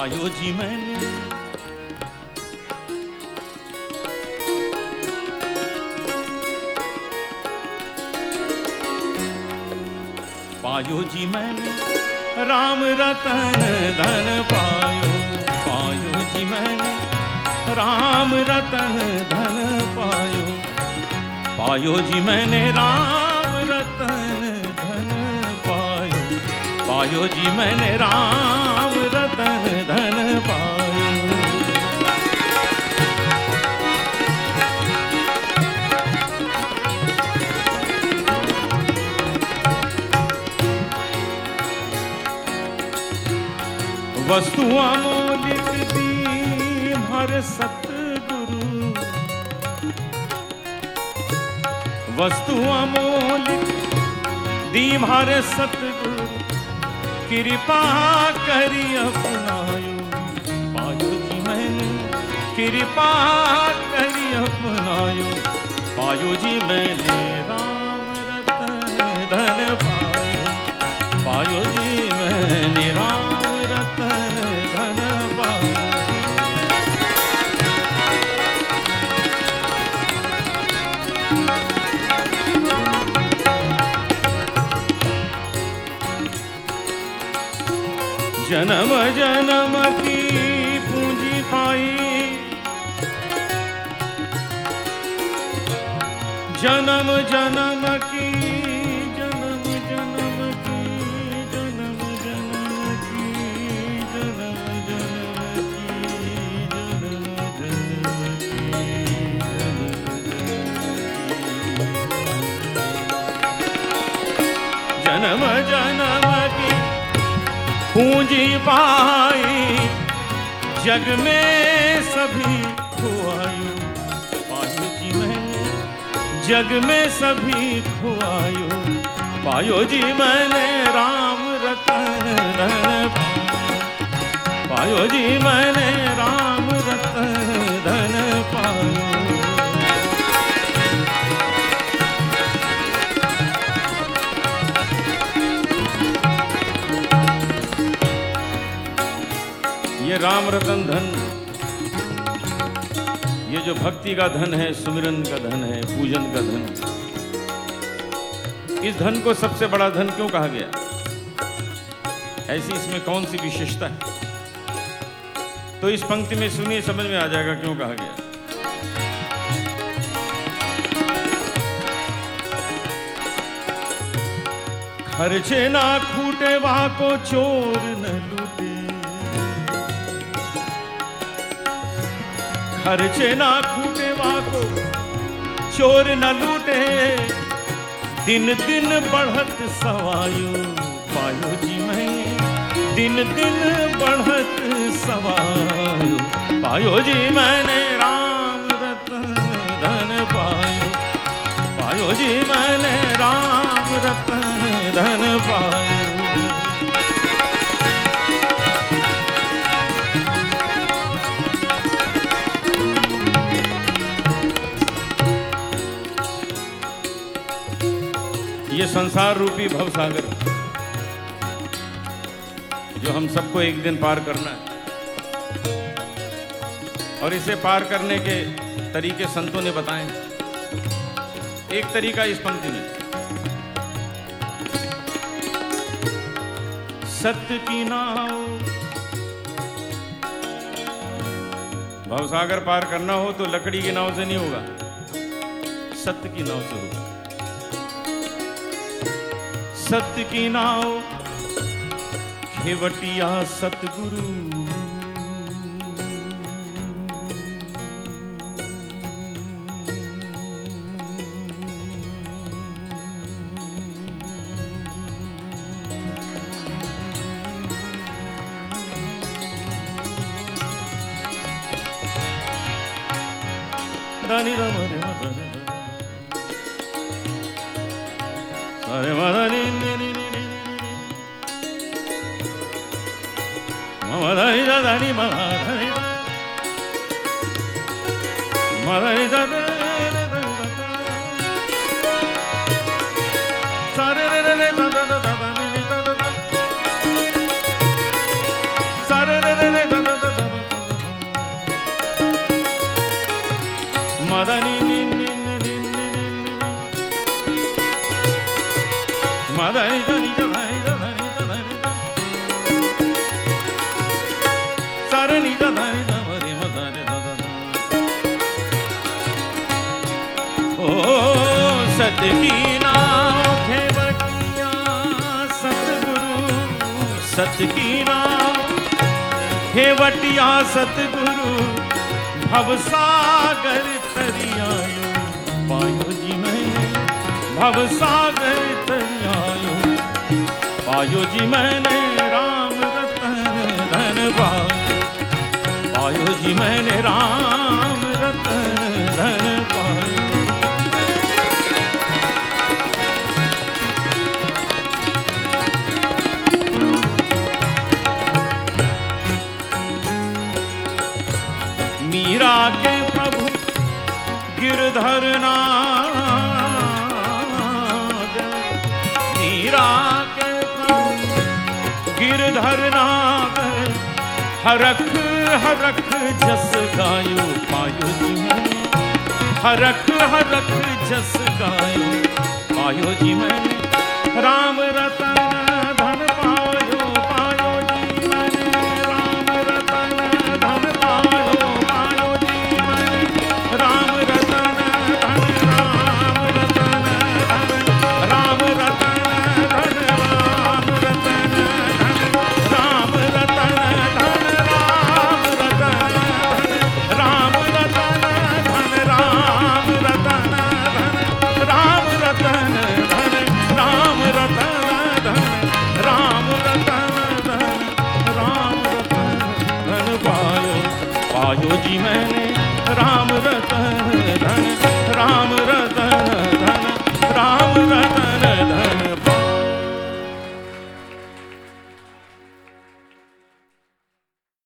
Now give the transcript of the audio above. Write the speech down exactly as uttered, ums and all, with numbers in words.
पायो जी मैंने। पायो जी मैंने राम रतन धन पायो, पायो जी मैंने राम रतन धन पायो, पायो जी मैंने राम रतन धन पायो, पायो जी मैंने राम रतन धन पायो। वस्तु अमोलिक दीन हर सतगुरु, वस्तु अमोलिक दीन हर सतगुरु, कृपा करी अपनायो, पायो जी मैंने कृपा करी अपनायो, पायो जी मैंने राम रतन धन पायो, पायो जी मैंने राम धन पायो। जन्म जन्म की पूंजी पाई, जन्म जन्म की जन्म जन्म की जन्म जन्म की जन्म जन्म की जन्म जन्म की पूंजी पाई, जग में सभी खुआयो, पायो जी मैंने जग में सभी खुआयो, पायो जी मैंने राम रतन धन पायो, पायो जी मैंने राम रतन धन पायो। ये राम रतन धन, ये जो भक्ति का धन है, सुमिरन का धन है, पूजन का धन है, इस धन को सबसे बड़ा धन क्यों कहा गया? ऐसी इसमें कौन सी विशेषता है? तो इस पंक्ति में सुनिए, समझ में आ जाएगा क्यों कहा गया। खर्चे ना खूटे वाको चोर न लूटे, खर्चे ना खूटे वाको चोर न लूटे, दिन दिन बढ़त सवायो, पायो जी मैं दिन दिन बढ़त सवायो, पायो जी मैंने राम रतन धन पायो, पायो जी मैंने राम रतन धन पायो। ये संसार रूपी भवसागर जो हम सबको एक दिन पार करना है, और इसे पार करने के तरीके संतों ने बताए। एक तरीका इस पंक्ति में, सत्य की नाव, भवसागर पार करना हो तो लकड़ी की नाव से नहीं होगा, सत्य की नाव से होगा। सत्य की नाव खेवटिया सतगुरु, दानी राम रे मदन अरे मदनी नी नी नी मदनी दानी मदनी मदनी दानी सारे रे रे रे दादा दादा नी दादा सारे रे रे रे दादा मदनी नि नि नि मदनी धनी धनी धनी धनी सरनी धनी धनी मदनी धनी ओ सत की नाम खेवटिया सतगुरु सत की नाम खेवटिया सतगुरु भवसागर तरियायो पायो जी मैंने भवसागर तरियायो पायो जी मैंने राम रतन धन पायो पायो जी मैंने राम रतन धन पायो। मीरा के प्रभु गिरधर नाग मीरा के प्रभु गिरधर नाग हरख हरख जस गायो पायो जी मैंने हरख हरख जस गायो पायो जी मैंने राम रतन धन पायो पायो जी मैंने राम रतन धन पायो पायो जी मैंने राम रतन धन राम रतन धन राम रतन धन राम रतन धन राम रतन धन राम रतन धन राम रतन धन राम रतन धन राम रतन धन राम रतन धन राम रतन धन राम रतन धन पायो पायो जी मैंने राम रतन धन राम रतन धन राम रतन